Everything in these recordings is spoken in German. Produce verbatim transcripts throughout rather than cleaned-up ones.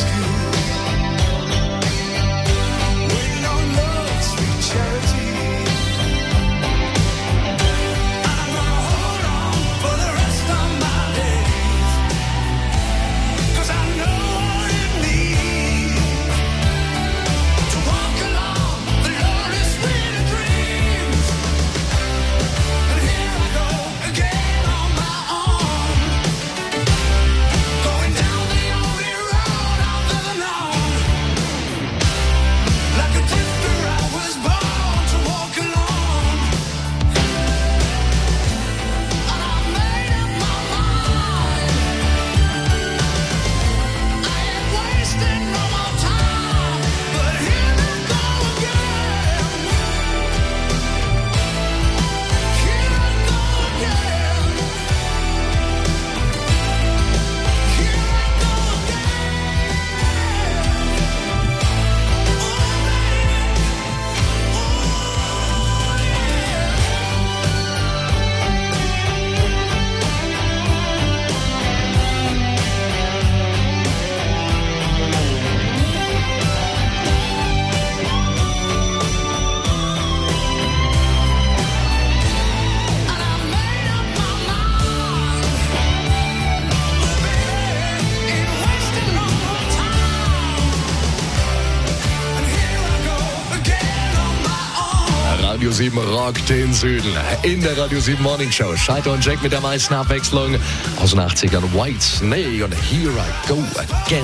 Radio sieben rockt den Süden. In der Radio sieben Morning Show. Scheiter und Jack mit der meisten Abwechslung aus den achtzigern. White Snake und Here I Go Again.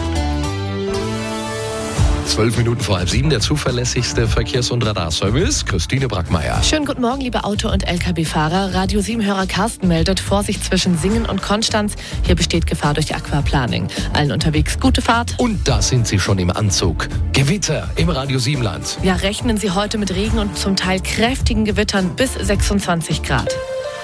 Zwölf Minuten vor halb sieben, der zuverlässigste Verkehrs- und Radarservice. Christine Brackmeier. Schönen guten Morgen, liebe Auto- und L K W-Fahrer. Radio sieben-Hörer Carsten meldet Vorsicht zwischen Singen und Konstanz. Hier besteht Gefahr durch Aquaplaning. Allen unterwegs gute Fahrt. Und da sind Sie schon im Anzug. Gewitter im Radio sieben-Land. Ja, rechnen Sie heute mit Regen und zum Teil kräftigen Gewittern bis sechsundzwanzig Grad.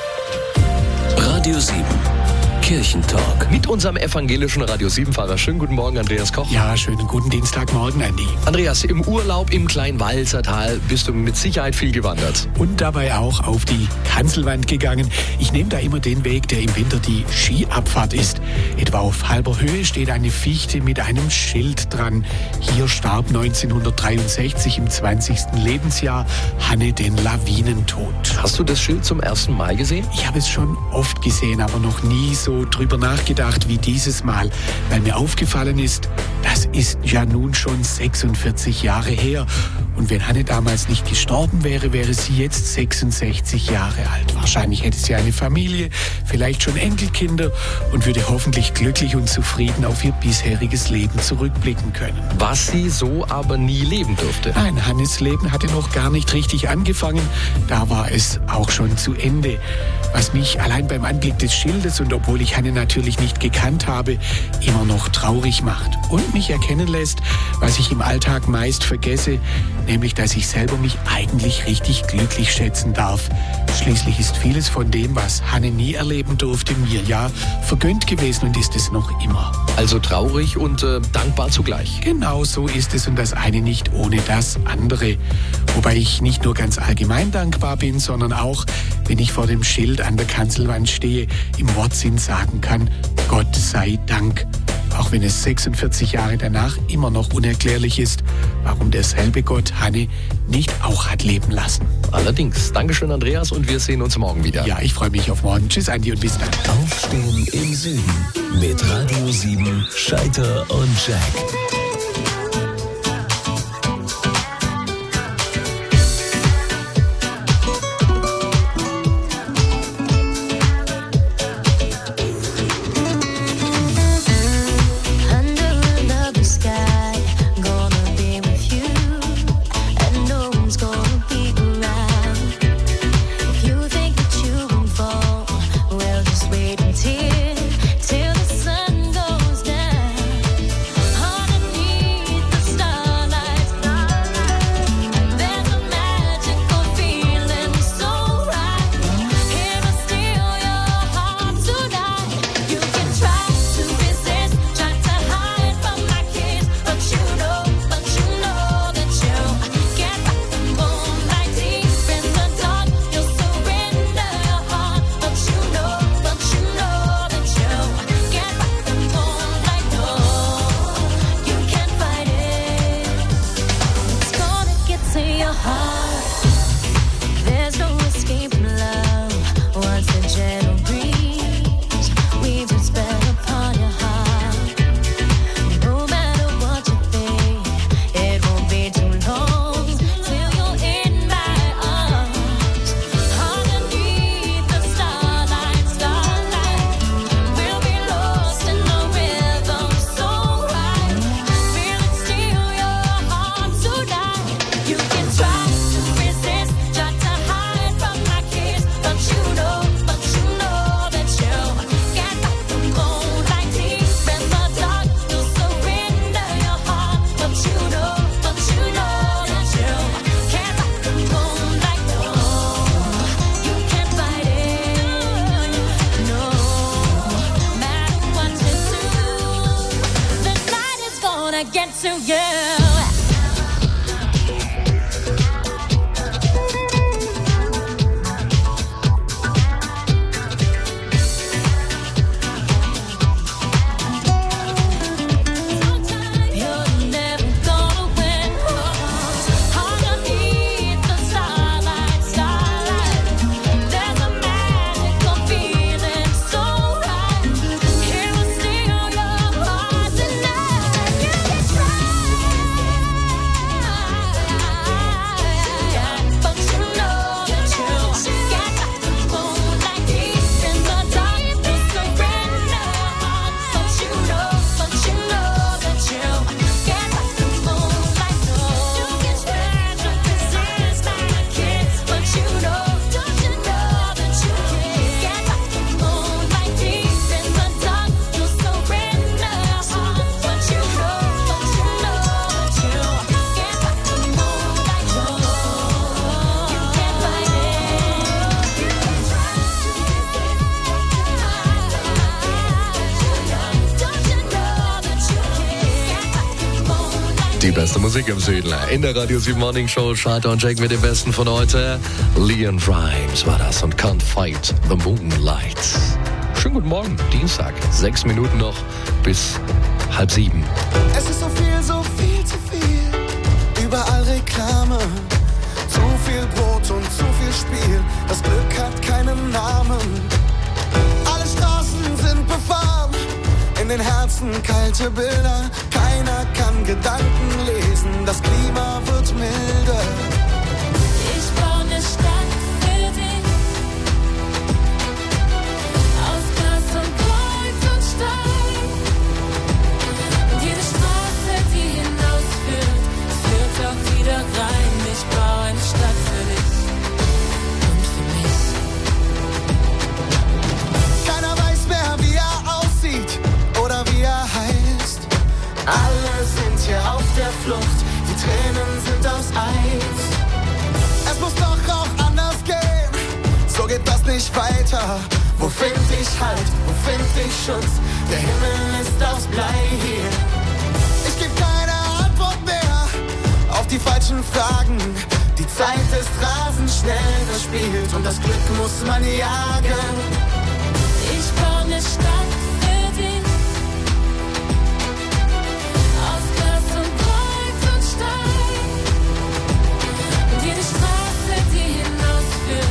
Radio sieben. Kirchentalk. Mit unserem evangelischen Radio sieben-Fahrer. Schönen guten Morgen, Andreas Koch. Ja, schönen guten Dienstagmorgen, Andi. Andreas, im Urlaub im Kleinwalsertal bist du mit Sicherheit viel gewandert. Und dabei auch auf die Kanzelwand gegangen. Ich nehme da immer den Weg, der im Winter die Skiabfahrt ist. Etwa auf halber Höhe steht eine Fichte mit einem Schild dran. Hier starb neunzehnhundertdreiundsechzig im zwanzigsten Lebensjahr Hanne den Lawinentod. Hast du das Schild zum ersten Mal gesehen? Ich habe es schon oft gesehen, aber noch nie so drüber nachgedacht wie dieses Mal, weil mir aufgefallen ist, das ist ja nun schon sechsundvierzig Jahre her. Und wenn Hanne damals nicht gestorben wäre, wäre sie jetzt sechsundsechzig Jahre alt. Wahrscheinlich hätte sie eine Familie, vielleicht schon Enkelkinder und würde hoffentlich glücklich und zufrieden auf ihr bisheriges Leben zurückblicken können. Was sie so aber nie leben durfte. Nein, Hannes Leben hatte noch gar nicht richtig angefangen. Da war es auch schon zu Ende. Was mich allein beim Anblick des Schildes und obwohl ich Hanne natürlich nicht gekannt habe, immer noch traurig macht. Und mich erkennen lässt, was ich im Alltag meist vergesse, nämlich, dass ich selber mich eigentlich richtig glücklich schätzen darf. Schließlich ist vieles von dem, was Hanne nie erleben durfte, mir ja vergönnt gewesen und ist es noch immer. Also traurig und äh, dankbar zugleich. Genau so ist es und das eine nicht ohne das andere. Wobei ich nicht nur ganz allgemein dankbar bin, sondern auch, wenn ich vor dem Schild an der Kanzelwand stehe, im Wortsinn sagen kann, Gott sei Dank. Auch wenn es sechsundvierzig Jahre danach immer noch unerklärlich ist, warum derselbe Gott Hanne nicht auch hat leben lassen. Allerdings. Dankeschön, Andreas, und wir sehen uns morgen wieder. Ja, ich freue mich auf morgen. Tschüss, Andi, und bis dann. Aufstehen im Süden mit Radio sieben, Scheiter und Jack. Till the sun goes down. wanna get to you. Die beste Musik im Süden. In der Radio sieben Morning Show. Schalter und Jack mit dem Besten von heute. Leon Rimes war das und Can't Fight the Moonlight. Schönen guten Morgen, Dienstag. Sechs Minuten noch bis halb sieben. Es ist so viel, so viel zu viel. Überall Reklame. Zu viel Brot und zu viel Spiel. Das Glück hat keinen Namen. Alle Straßen sind befahren. In den Herzen kalte Bilder. Keiner kann Gedanken lesen. Das Klima wird milder. Ich baue eine Stadt für dich. Aus Glas und Gold und Stein. Und jede Straße, die hinausführt, führt auch wieder rein. Ich baue eine Stadt für dich und für mich. Keiner weiß mehr, wie er aussieht oder wie er heißt. Alle sind hier auf der Flucht, die Tränen sind aus Eis. Es muss doch auch anders gehen, so geht das nicht weiter. Wo find ich Halt, wo find ich Schutz? Der Himmel ist aus Blei hier. Ich geb keine Antwort mehr auf die falschen Fragen. Die Zeit ist rasend schnell verspielt und das Glück muss man jagen. Ich baue eine Stadt